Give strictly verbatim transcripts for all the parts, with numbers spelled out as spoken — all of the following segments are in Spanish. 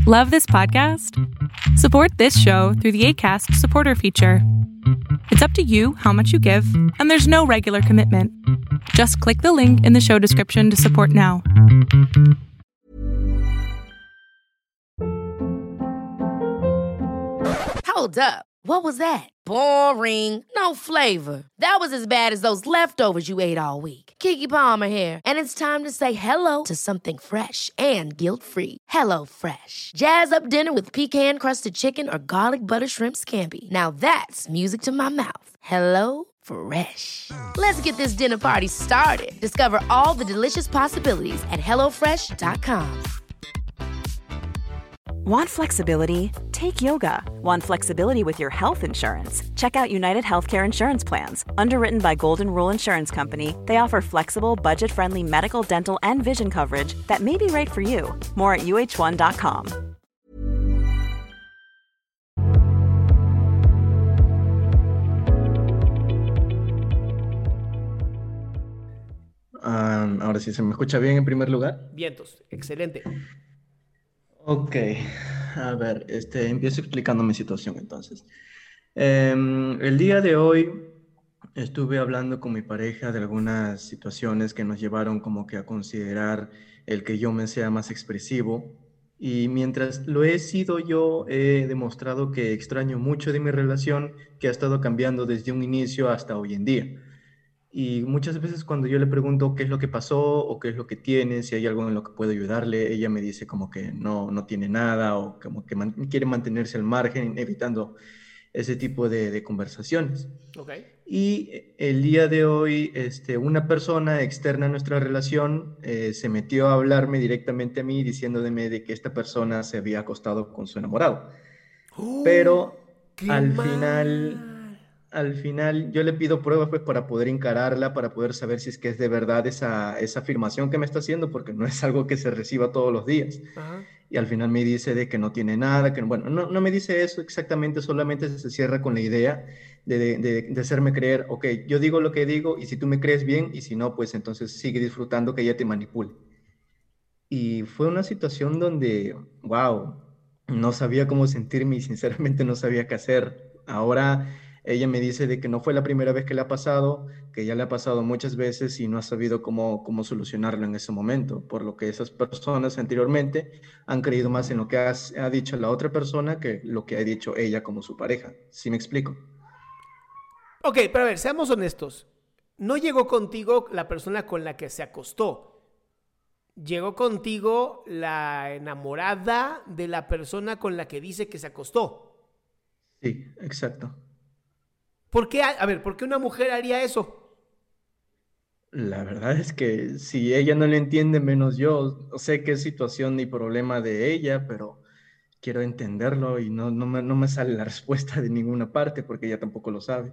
Love this podcast? Support this show through the Acast supporter feature. It's up to you how much you give, and there's no regular commitment. Just click the link in the show description to support now. Hold up. What was that? Boring. No flavor. That was as bad as those leftovers you ate all week. Keke Palmer here, and it's time to say hello to something fresh and guilt-free. Hello Fresh. Jazz up dinner with pecan-crusted chicken or garlic butter shrimp scampi. Now that's music to my mouth. Hello Fresh. Let's get this dinner party started. Discover all the delicious possibilities at hello fresh dot com. Want flexibility? Take yoga. Want flexibility with your health insurance? Check out United Healthcare Insurance Plans. Underwritten by Golden Rule Insurance Company, they offer flexible, budget-friendly medical, dental, and vision coverage that may be right for you. More at U H one dot com. Um, ahora sí, ¿se me escucha bien en primer lugar? Vientos, excelente. Ok, a ver, este, empiezo explicando mi situación entonces. Em, el día de hoy estuve hablando con mi pareja de algunas situaciones que nos llevaron como que a considerar el que yo me sea más expresivo, y mientras lo he sido yo, he demostrado que extraño mucho de mi relación, que ha estado cambiando desde un inicio hasta hoy en día. Y muchas veces cuando yo le pregunto qué es lo que pasó o qué es lo que tiene, si hay algo en lo que puedo ayudarle, ella me dice como que no, no tiene nada, o como que man- quiere mantenerse al margen, evitando ese tipo de, de conversaciones. Ok. Y el día de hoy, este, una persona externa a nuestra relación eh, se metió a hablarme directamente a mí, diciéndome de que esta persona se había acostado con su enamorado. Pero ¡Qué al mal! final, al final yo le pido pruebas pues para poder encararla, para poder saber si es que es de verdad esa, esa afirmación que me está haciendo, porque no es algo que se reciba todos los días. Ajá. Y al final me dice de que no tiene nada, que bueno, no, no me dice eso exactamente, solamente se cierra con la idea de, de, de, de hacerme creer, ok, yo digo lo que digo y si tú me crees bien, y si no, pues entonces sigue disfrutando que ella te manipule. Y fue una situación donde, wow, no sabía cómo sentirme y sinceramente no sabía qué hacer. Ahora ella me dice de que no fue la primera vez que le ha pasado, que ya le ha pasado muchas veces y no ha sabido cómo, cómo solucionarlo en ese momento, por lo que esas personas anteriormente han creído más en lo que ha, ha dicho la otra persona que lo que ha dicho ella como su pareja. ¿Sí me explico? Ok, pero a ver, seamos honestos. No llegó contigo la persona con la que se acostó. Llegó contigo la enamorada de la persona con la que dice que se acostó. Sí, exacto. ¿Por qué? A ver, ¿por qué una mujer haría eso? La verdad es que si ella no le entiende, menos yo. Sé que es situación y problema de ella, pero quiero entenderlo y no, no me, no me sale la respuesta de ninguna parte porque ella tampoco lo sabe.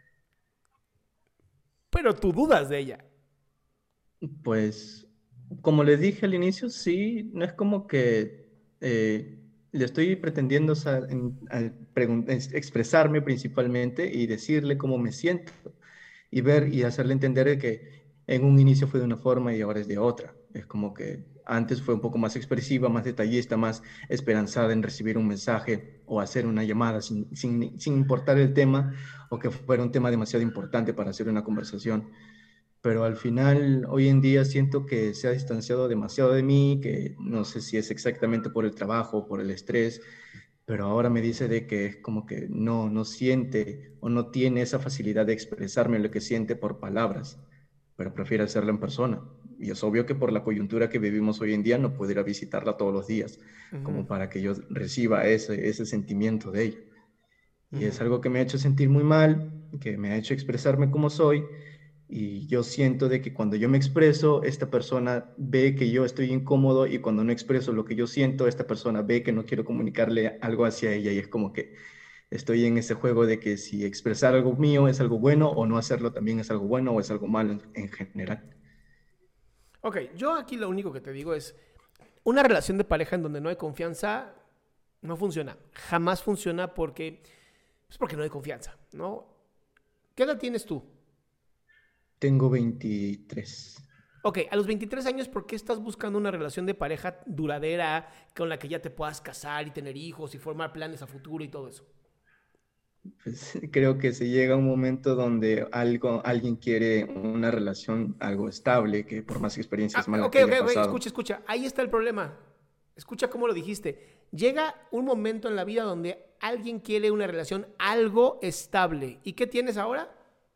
Pero tú dudas de ella. Pues, como les dije al inicio, sí, no es como que eh, le estoy pretendiendo o sea, en- al pregun- es- expresarme principalmente y decirle cómo me siento y ver y hacerle entender de que en un inicio fue de una forma y ahora es de otra. Es como que antes fue un poco más expresiva, más detallista, más esperanzada en recibir un mensaje o hacer una llamada sin, sin, sin importar el tema o que fuera un tema demasiado importante para hacer una conversación, pero al final hoy en día siento que se ha distanciado demasiado de mí, que no sé si es exactamente por el trabajo, por el estrés, pero ahora me dice de que es como que no, no siente o no tiene esa facilidad de expresarme lo que siente por palabras, pero prefiere hacerlo en persona. Y es obvio que por la coyuntura que vivimos hoy en día no puedo ir a visitarla todos los días, Uh-huh. como para que yo reciba ese, ese sentimiento de ella. Y es Uh-huh. algo que me ha hecho sentir muy mal, que me ha hecho expresarme como soy, y yo siento de que cuando yo me expreso, esta persona ve que yo estoy incómodo, y cuando no expreso lo que yo siento, esta persona ve que no quiero comunicarle algo hacia ella, y es como que estoy en ese juego de que si expresar algo mío es algo bueno o no hacerlo también es algo bueno o es algo malo en, en general. Ok, yo aquí lo único que te digo es, una relación de pareja en donde no hay confianza no funciona. Jamás funciona porque, es porque no hay confianza, ¿no? ¿Qué edad tienes tú? Tengo veintitrés. Ok, a los veintitrés años, ¿por qué estás buscando una relación de pareja duradera con la que ya te puedas casar y tener hijos y formar planes a futuro y todo eso? Pues creo que se llega a un momento donde algo, alguien quiere una relación algo estable, que por más experiencias Ah, malas ok, que ok, haya ok, pasado. escucha, escucha. Ahí está el problema. Escucha cómo lo dijiste. Llega un momento en la vida donde alguien quiere una relación algo estable. ¿Y qué tienes ahora?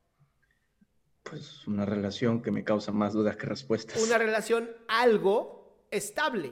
Pues una relación que me causa más dudas que respuestas. Una relación algo estable.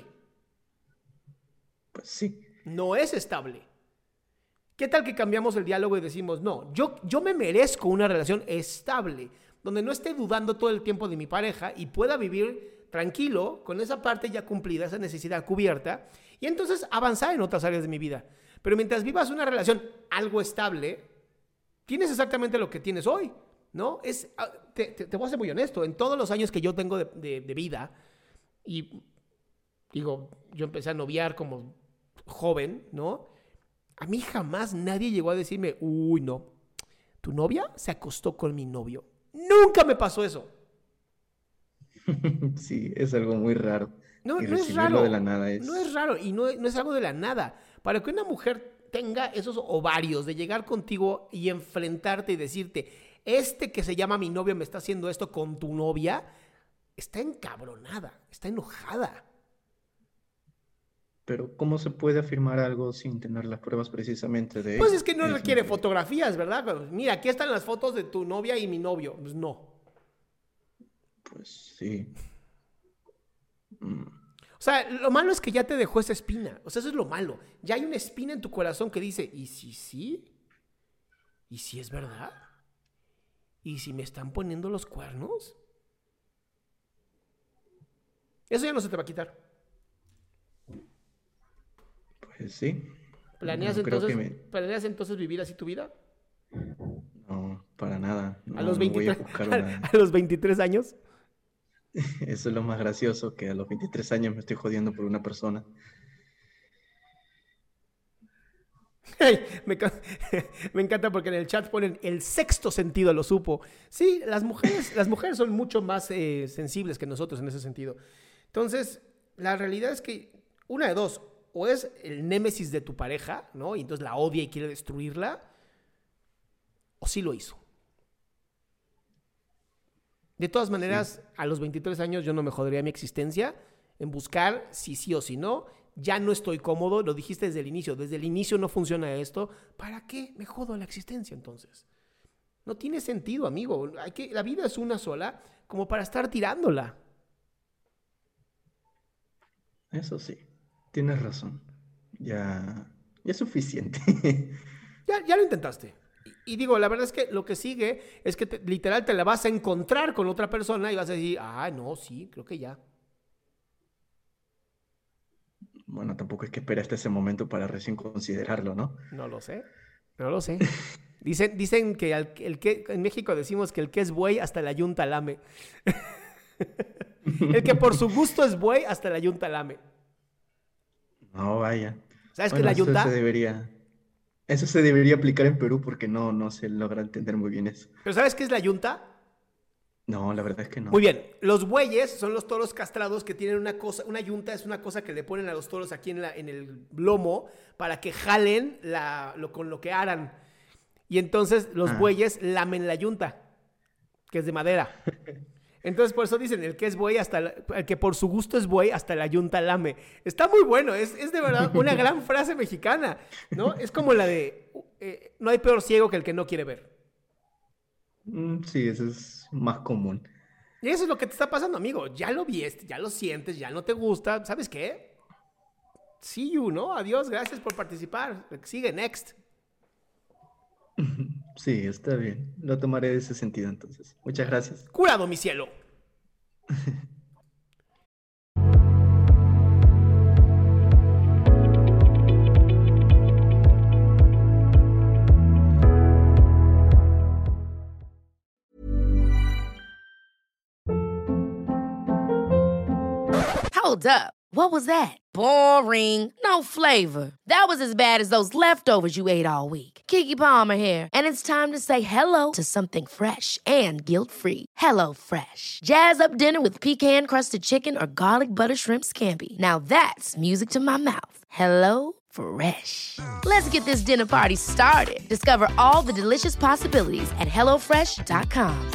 Pues sí. No es estable. ¿Qué tal que cambiamos el diálogo y decimos, no, yo, yo me merezco una relación estable, donde no esté dudando todo el tiempo de mi pareja y pueda vivir tranquilo con esa parte ya cumplida, esa necesidad cubierta, y entonces avanzar en otras áreas de mi vida? Pero mientras vivas una relación algo estable, tienes exactamente lo que tienes hoy, ¿no? Es, te, te, te voy a ser muy honesto, en todos los años que yo tengo de, de, de vida, y digo, yo empecé a noviar como joven, ¿no? A mí jamás nadie llegó a decirme, uy, no, tu novia se acostó con mi novio. Nunca me pasó eso. Sí, es algo muy raro. No, y no es recibirlo raro. de la nada es... No es raro y no, no es algo de la nada. Para que una mujer tenga esos ovarios de llegar contigo y enfrentarte y decirte, este que se llama mi novio me está haciendo esto con tu novia, está encabronada, está enojada. Pero ¿cómo se puede afirmar algo sin tener las pruebas precisamente de Pues ello? es que no Es requiere muy- fotografías, ¿verdad? Mira, aquí están las fotos de tu novia y mi novio. Pues no. Pues sí. Mm, O sea, lo malo es que ya te dejó esa espina. O sea, eso es lo malo. Ya hay una espina en tu corazón que dice, ¿y si sí? ¿Y si es verdad? ¿Y si me están poniendo los cuernos? Eso ya no se te va a quitar. Pues sí. ¿Planeas, No, creo entonces, que me- ¿Planeas entonces vivir así tu vida? No, para nada. No, ¿A los no voy a veintitrés, buscar a, una... a los veintitrés años? Eso es lo más gracioso, que a los veintitrés años me estoy jodiendo por una persona. Ay, me, ca- me encanta porque en el chat ponen el sexto sentido lo supo. Sí, las mujeres, las mujeres son mucho más eh, sensibles que nosotros en ese sentido. Entonces, la realidad es que una de dos, o es el némesis de tu pareja, ¿no? Y entonces la odia y quiere destruirla, o sí lo hizo. De todas maneras, sí. A los veintitrés años yo no me jodería mi existencia en buscar si sí o si no. Ya no estoy cómodo, lo dijiste desde el inicio. Desde el inicio no funciona esto. ¿Para qué me jodo la existencia entonces? No tiene sentido, amigo. Hay que, la vida es una sola como para estar tirándola. Eso sí, tienes razón. Ya, ya es suficiente. Ya, ya lo intentaste. Y, y digo, la verdad es que lo que sigue es que te, literal te la vas a encontrar con otra persona y vas a decir, ah, no, sí, creo que ya. Bueno, tampoco es que espera hasta ese momento para recién considerarlo, ¿no? No lo sé, no lo sé. Dicen, dicen que, el, el que en México decimos que el que es buey hasta la yunta lame. El que por su gusto es buey hasta la yunta lame. No, vaya. ¿Sabes Bueno, qué es la yunta? Eso se debería, eso se debería aplicar en Perú porque no, no se logra entender muy bien eso. ¿Pero sabes qué es la yunta? No, la verdad es que no. Muy bien, los bueyes son los toros castrados que tienen una cosa, una yunta es una cosa que le ponen a los toros aquí en, la, en el lomo para que jalen la, lo, con lo que aran. Y entonces los Ah. bueyes lamen la yunta, que es de madera. Entonces por eso dicen, el que es buey hasta la, el que por su gusto es buey hasta la yunta lame. Está muy bueno, es, es de verdad una gran frase mexicana, ¿no? Es como la de, eh, no hay peor ciego que el que no quiere ver. Mm, Sí, eso es más común. Y eso es lo que te está pasando, amigo. Ya lo viste, ya lo sientes, ya no te gusta. ¿Sabes qué? See you, ¿no? Adiós, gracias por participar. Sigue, next. Sí, está bien. Lo tomaré de ese sentido entonces. Muchas gracias. Curado, mi cielo. Hold up. What was that? Boring. No flavor. That was as bad as those leftovers you ate all week. Keke Palmer here, and it's time to say hello to something fresh and guilt-free. Hello Fresh. Jazz up dinner with pecan-crusted chicken or garlic butter shrimp scampi. Now that's music to my mouth. Hello Fresh. Let's get this dinner party started. Discover all the delicious possibilities at hello fresh dot com.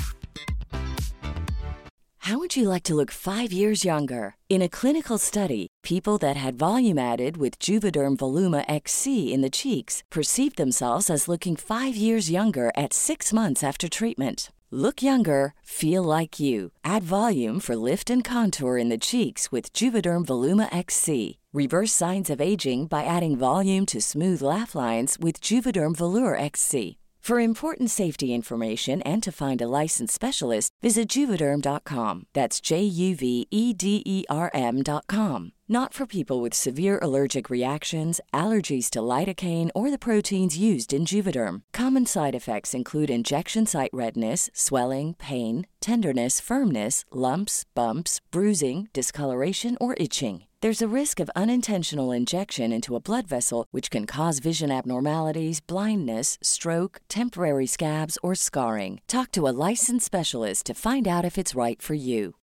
How would you like to look five years younger? In a clinical study, people that had volume added with Juvederm Voluma X C in the cheeks perceived themselves as looking five years younger at six months after treatment. Look younger, feel like you. Add volume for lift and contour in the cheeks with Juvederm Voluma X C. Reverse signs of aging by adding volume to smooth laugh lines with Juvederm Volure X C. For important safety information and to find a licensed specialist, visit Juvederm dot com. That's J U V E D E R M dot com. Not for people with severe allergic reactions, allergies to lidocaine, or the proteins used in Juvederm. Common side effects include injection site redness, swelling, pain, tenderness, firmness, lumps, bumps, bruising, discoloration, or itching. There's a risk of unintentional injection into a blood vessel, which can cause vision abnormalities, blindness, stroke, temporary scabs, or scarring. Talk to a licensed specialist to find out if it's right for you.